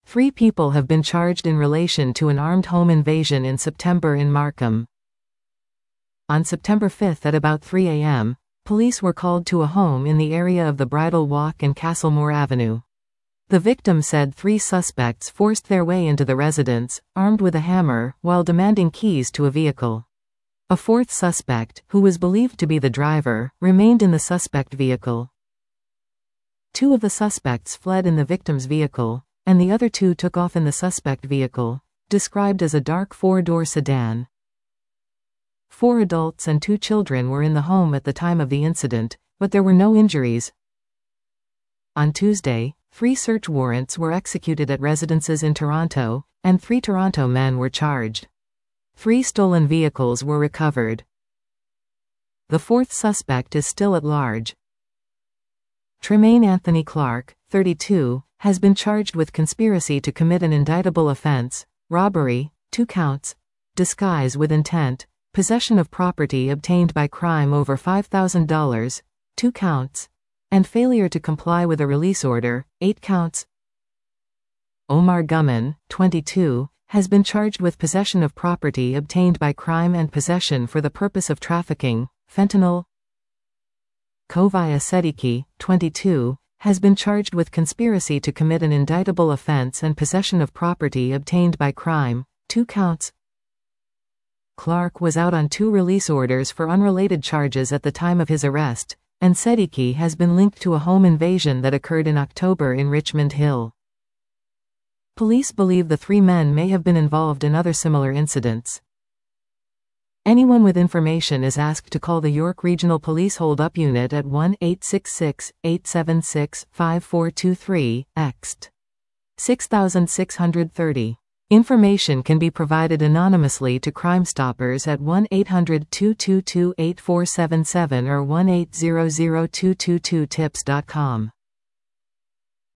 3 people have been charged in relation to an armed home invasion in September in Markham. On September 5 at about 3 a.m., police were called to a home in the area of the Bridle Walk and Castlemore Avenue. The victim said 3 suspects forced their way into the residence, armed with a hammer, while demanding keys to a vehicle. A 4th suspect, who was believed to be the driver, remained in the suspect vehicle. 2 of the suspects fled in the victim's vehicle, and the other 2 took off in the suspect vehicle, described as a dark 4-door sedan. 4 adults and 2 children were in the home at the time of the incident, but there were no injuries. On Tuesday, 3 search warrants were executed at residences in Toronto, and 3 Toronto men were charged. 3 stolen vehicles were recovered. The 4th suspect is still at large. Tremaine Anthony Clark, 32, has been charged with conspiracy to commit an indictable offense, robbery, 2 counts, disguise with intent, possession of property obtained by crime over $5,000, 2 counts, and failure to comply with a release order, 8 counts. Omar Gumman, 22, has been charged with possession of property obtained by crime and possession for the purpose of trafficking, fentanyl. Kovaya Sediki, 22, has been charged with conspiracy to commit an indictable offense and possession of property obtained by crime, 2 counts. Clark was out on 2 release orders for unrelated charges at the time of his arrest, and Sediki has been linked to a home invasion that occurred in October in Richmond Hill. Police believe the 3 men may have been involved in other similar incidents. Anyone with information is asked to call the York Regional Police Hold-Up Unit at 1-866-876-5423, ext. 6630. Information can be provided anonymously to Crime Stoppers at 1-800-222-8477 or 1-800-222-TIPS.com.